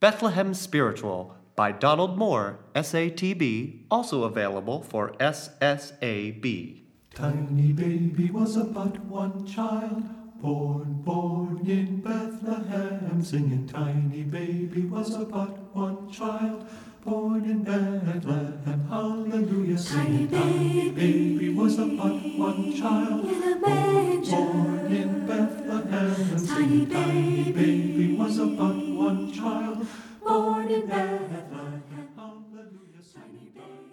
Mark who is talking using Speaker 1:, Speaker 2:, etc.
Speaker 1: Bethlehem Spiritual by Donald Moore, SATB, also available for SSAB.
Speaker 2: Tiny baby was but one child, born in Bethlehem, singing. Tiny baby was but one child, born in Bethlehem, hallelujah, singing. Tiny baby was but one child, born in Bethlehem, singing. Tiny baby was but one child, born in Bethlehem, hallelujah, singing.